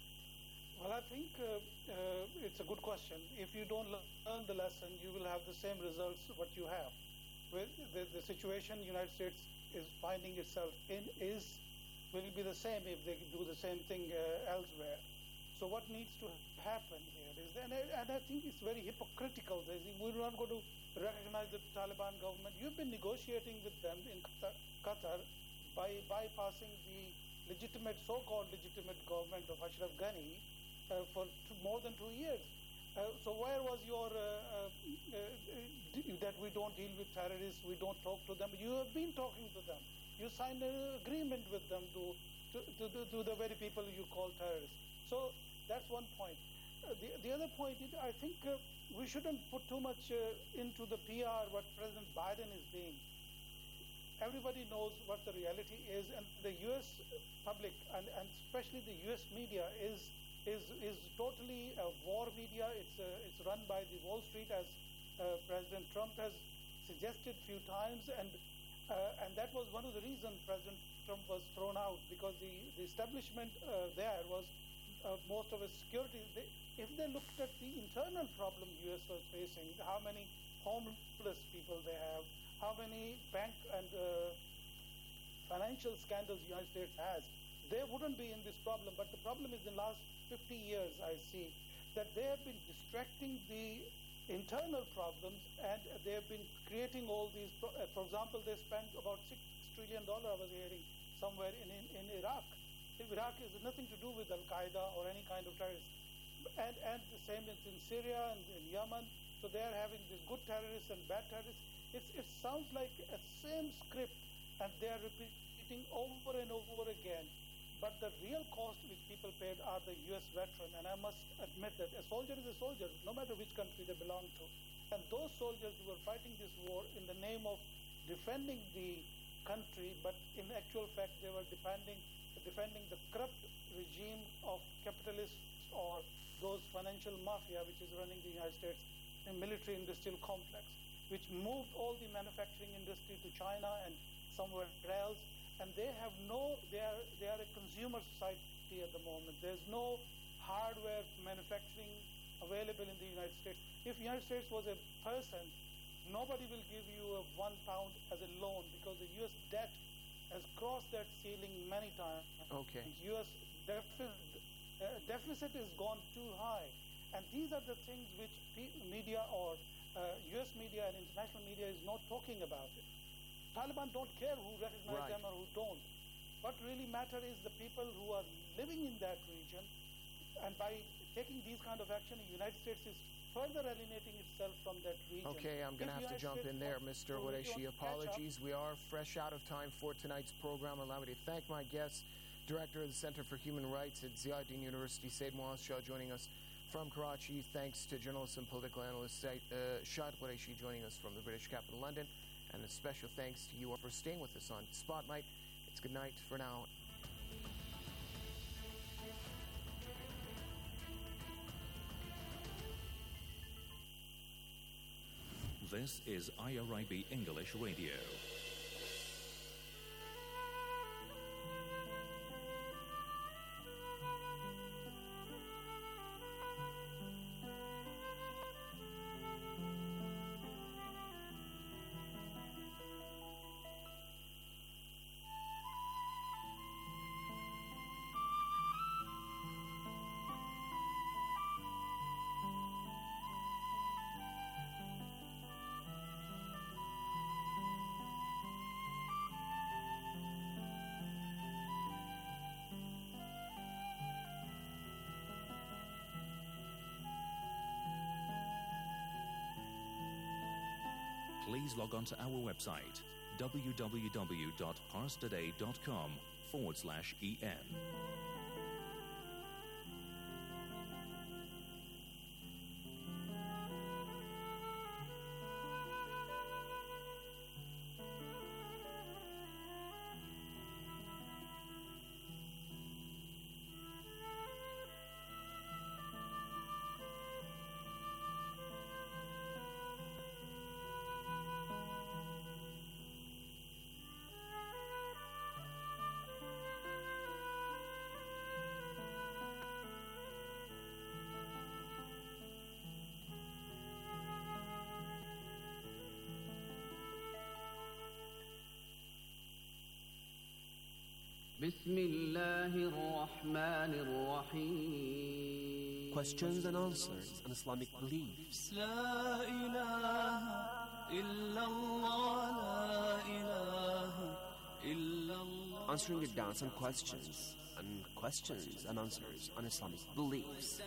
Well, I think uh, uh, it's a good question. If you don't learn the lesson, you will have the same results what you have. With the, the situation the United States is finding itself in is will be the same if they do the same thing uh, elsewhere. So what needs to happen here is, and I, and I think it's very hypocritical. We're not going to recognize the Taliban government. You've been negotiating with them in Qatar, Qatar by bypassing the legitimate, so-called legitimate government of Ashraf Ghani uh, for two, more than two years. Uh, so where was your, uh, uh, uh, that we don't deal with terrorists, we don't talk to them? You have been talking to them. You signed an agreement with them to, to, to, to the very people you call terrorists. So that's one point. Uh, the, the other point is, I think uh, we shouldn't put too much uh, into the P R what President Biden is doing. Everybody knows what the reality is, and the U S public, and, and especially the U S media, is is is totally a war media. It's uh, it's run by the Wall Street, as uh, President Trump has suggested a few times, and uh, and that was one of the reasons President Trump was thrown out, because the, the establishment uh, there was uh, most of its security. They, if they looked at the internal problem U S was facing, how many homeless people they have, how many bank and uh, financial scandals the United States has, they wouldn't be in this problem. But the problem is, in the last fifty years, I see that they have been distracting the internal problems, and they have been creating all these, pro- uh, for example, they spent about six trillion dollars, I was hearing, somewhere in, in, in Iraq. Iraq has nothing to do with Al-Qaeda or any kind of terrorism. And, and the same is in Syria and in Yemen. So they are having these good terrorists and bad terrorists. It's, it sounds like a same script, and they are repeating over and over again. But the real cost which people paid are the U S veteran, and I must admit that a soldier is a soldier, no matter which country they belong to. And those soldiers who were fighting this war in the name of defending the country, but in actual fact they were defending, defending the corrupt regime of capitalists or those financial mafia which is running the United States military-industrial complex, which moved all the manufacturing industry to China and somewhere else. And they have no, they are, they are a consumer society at the moment. There's no hardware manufacturing available in the United States. If the United States was a person, nobody will give you a one pound as a loan, because the U S debt has crossed that ceiling many times. Okay. U S deficit, uh, deficit has gone too high. And these are the things which media or uh, U S media and international media is not talking about it. Taliban don't care who recognize right. them or who don't. What really matters is the people who are living in that region, and by taking these kind of action, the United States is further alienating itself from that region. Okay, I'm going to have to jump in there, Mister Qureshi. Apologies. We are fresh out of time for tonight's program. Allow me to thank my guests, Director of the Center for Human Rights at Ziauddin University, Said Muaz Shah, joining us from Karachi. Thanks to journalist and political analyst uh, Shahid Qureshi joining us from the British capital, London. And a special thanks to you for staying with us on Spotlight. It's good night for now. This is I R I B English Radio. Please log on to our website, www.parstoday.com forward slash EN. Questions and answers on Islamic beliefs. Answering your doubts and questions, and questions and answers on Islamic beliefs.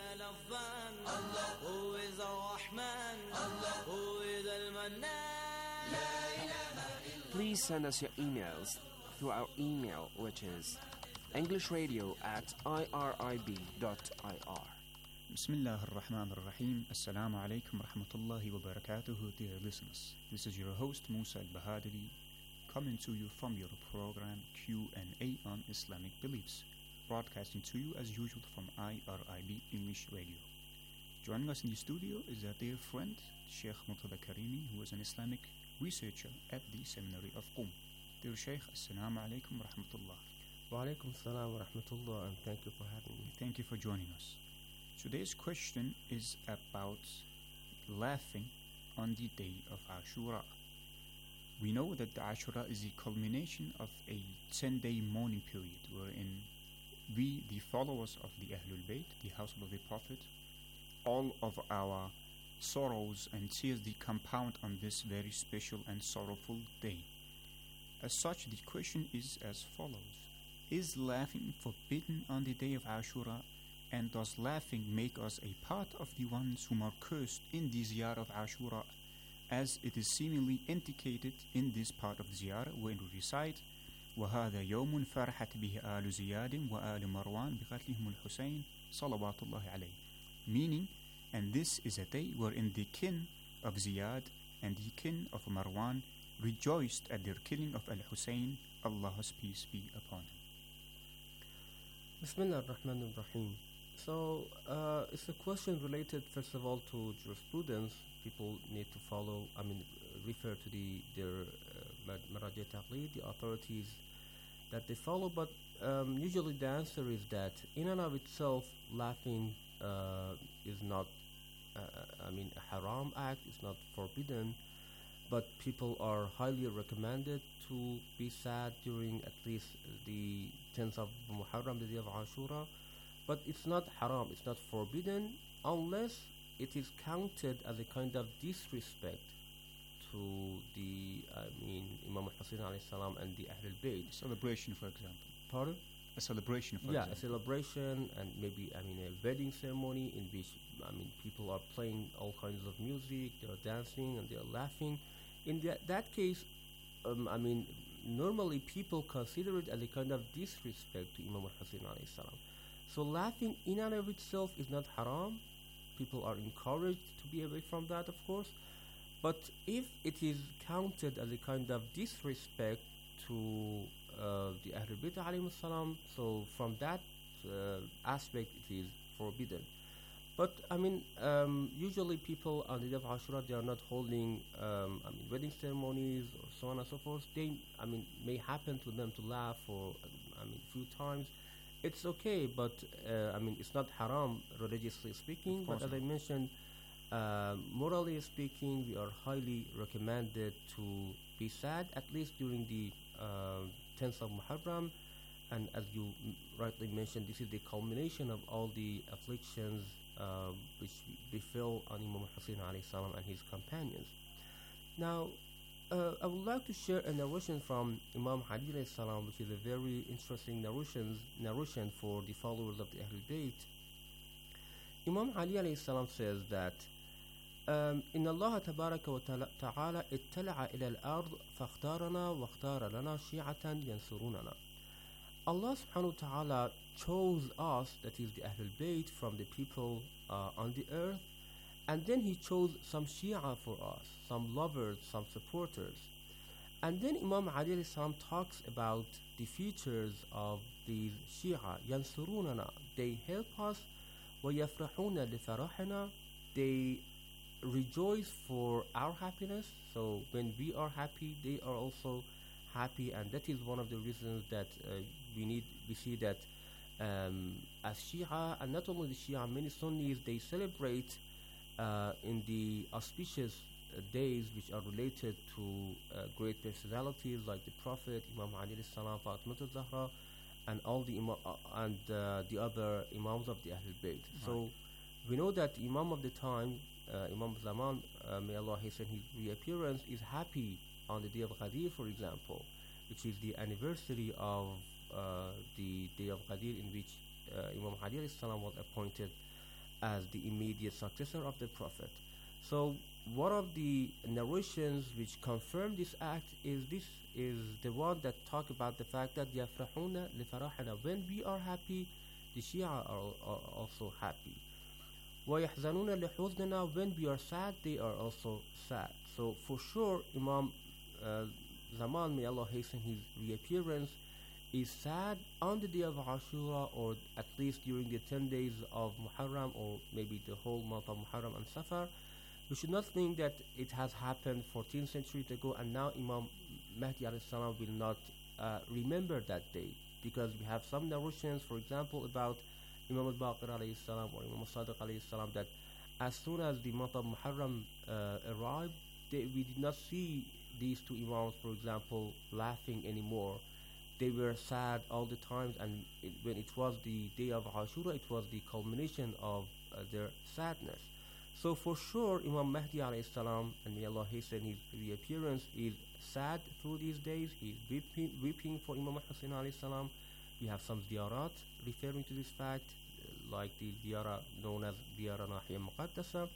Please send us your emails through our email, which is englishradio at irib dot I R. Bismillah ar-Rahman ar-Rahim. Assalamu alaikum rahmatullahi wa barakatuhu, dear listeners. This is your host, Musa al-Bahadiri, coming to you from your program Q and A on Islamic Beliefs, broadcasting to you as usual from I R I B English Radio. Joining us in the studio is our dear friend, Sheikh Murtada Karimi, who is an Islamic researcher at the Seminary of Qum. Dear Sheikh, Assalamu alaikum wa rahmatullah. Wa alaikum assalam wa rahmatullah, and thank you for having me. Thank you for joining us. Today's question is about laughing on the day of Ashura. We know that the Ashura is the culmination of a ten-day mourning period wherein we, the followers of the Ahlul Bayt, the household of the Prophet, all of our sorrows and tears, they compound on this very special and sorrowful day. As such, the question is as follows. Is laughing forbidden on the day of Ashura, and does laughing make us a part of the ones whom are cursed in the ziyarah of Ashura, as it is seemingly indicated in this part of the ziyarah when we recite وَهَذَا يَوْمٌ فَرْحَتْ بِهِ آلُ زِيَادٍ وَآلُ مَرْوَانٍ بِقَتْلِهِمُ الْحُسَيْنِ صَلَوَاتُ اللَّهِ عَلَيْهِ. Meaning, and this is a day wherein the kin of Ziyad and the kin of Marwan rejoiced at their killing of Al-Hussein, Allah's peace be upon him. Bismillah ar-Rahman ar-Rahim. So, uh, it's a question related, first of all, to jurisprudence. People need to follow, I mean, refer to the their uh, Maraji Taqlid, the authorities that they follow, but um, usually the answer is that in and of itself, laughing uh, is not, uh, I mean, a haram act, it's not forbidden, but people are highly recommended to be sad during at least the tenth of Muharram, the day of Ashura. But it's not haram, it's not forbidden, unless it is counted as a kind of disrespect to the, I mean, Imam Hussein alayhi salam and the Ahlul Bayt. Celebration, for example. Pardon? a celebration, for yeah, example. a celebration, and maybe I mean a wedding ceremony in which I mean people are playing all kinds of music, they are dancing and they are laughing. In that that case, um, I mean normally people consider it as a kind of disrespect to Imam al-Hussein alayhi salam. So laughing in and of itself is not haram. People are encouraged to be away from that, of course. But if it is counted as a kind of disrespect to uh, the Ahlul Bayt alayhim salam, so from that uh, aspect it is forbidden. But I mean, um, usually people on the day of Ashura, they are not holding um, I mean, wedding ceremonies or so on and so forth. They, I mean, may happen to them to laugh for, I mean, a few times. It's okay, but uh, I mean, it's not haram religiously speaking. But as I mentioned, uh, morally speaking, we are highly recommended to be sad, at least during the uh, tenth of Muharram. And as you m- rightly mentioned, this is the culmination of all the afflictions uh, which befell on Imam Hussein alayhi salam and his companions. Now, uh, I would like to share a narration from Imam Ali alayhi salam, which is a very interesting narration, narration for the followers of the Ahlul Bayt. Imam Ali alayhi salam says that um, إن الله تبارك وتعالى اطلع إلى الأرض فاختارنا واختار لنا شيعة ينصروننا. Allah subhanahu wa ta'ala chose us, that is the Ahlul Bayt, from the people uh, on the earth, and then he chose some Shia for us, some lovers, some supporters. And then Imam Ali alayhi salam talks about the features of these Shia. ينصروننا, they help us. ويفرحون لفرحنا, they rejoice for our happiness. So when we are happy, they are also happy, and that is one of the reasons that uh, we need we see that um, as Shia, and not only the Shia, many Sunnis, they celebrate uh, in the auspicious uh, days which are related to uh, great personalities like the Prophet, Imam Ali alayhi salam, Fatimah al-Zahra, and all the ima- uh, and uh, the other Imams of the Ahlul Bayt. Right. So we know that Imam of the time, uh, Imam Zaman, uh, may Allah hasten his reappearance, is happy on the day of Ghadir, for example, which is the anniversary of uh, the day of Ghadir, in which uh, Imam Ali alayhi salam was appointed as the immediate successor of the Prophet. So one of the narrations which confirm this act is this is the one that talk about the fact that يَفْرَحُونَ لِفَرَحِنَا, when we are happy, the Shia are, are also happy. وَيَحْزَنُونَ لِحُزْنِنَا, when we are sad, they are also sad. So for sure, Imam uh, Zaman, may Allah hasten his reappearance, is sad on the day of Ashura, or at least during the ten days of Muharram, or maybe the whole month of Muharram and Safar. We should not think that it has happened fourteen centuries ago and now Imam Mahdi alayhi salam will not uh, remember that day, because we have some narrations, for example, about Imam al-Baqir alayhi salam or Imam al-Sadiq alayhi salam, that as soon as the month of Muharram uh, arrived, they, we did not see these two Imams, for example, laughing anymore. They were sad all the time, and it, when it was the day of Ashura, it was the culmination of uh, their sadness. So for sure, Imam Mahdi alayhi salam, and may Allah hasten his reappearance, is sad through these days. He's weeping, weeping for Imam Hussein alayhi salam. We have some ziyarat referring to this fact, uh, like the ziyara known as Ziyara Nahiya Muqaddasa.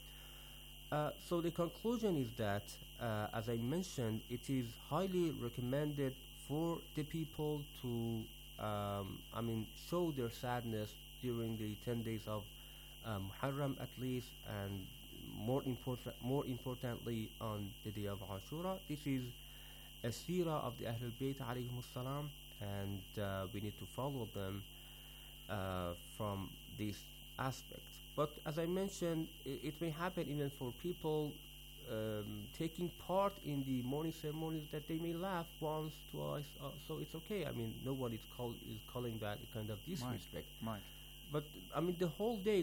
Uh, so the conclusion is that, uh, as I mentioned, it is highly recommended for the people to, um, I mean, show their sadness during the ten days of uh, Muharram at least, and more important, more importantly, on the day of Ashura. This is a seerah of the Ahlul Bayt alayhimus salam, and uh, we need to follow them uh, from this aspect. But as I mentioned, it, it may happen even for people um, taking part in the morning ceremonies that they may laugh once, twice, uh, so it's okay. I mean, no one is, call, is calling that a kind of disrespect. Right. Right. But I mean, the whole day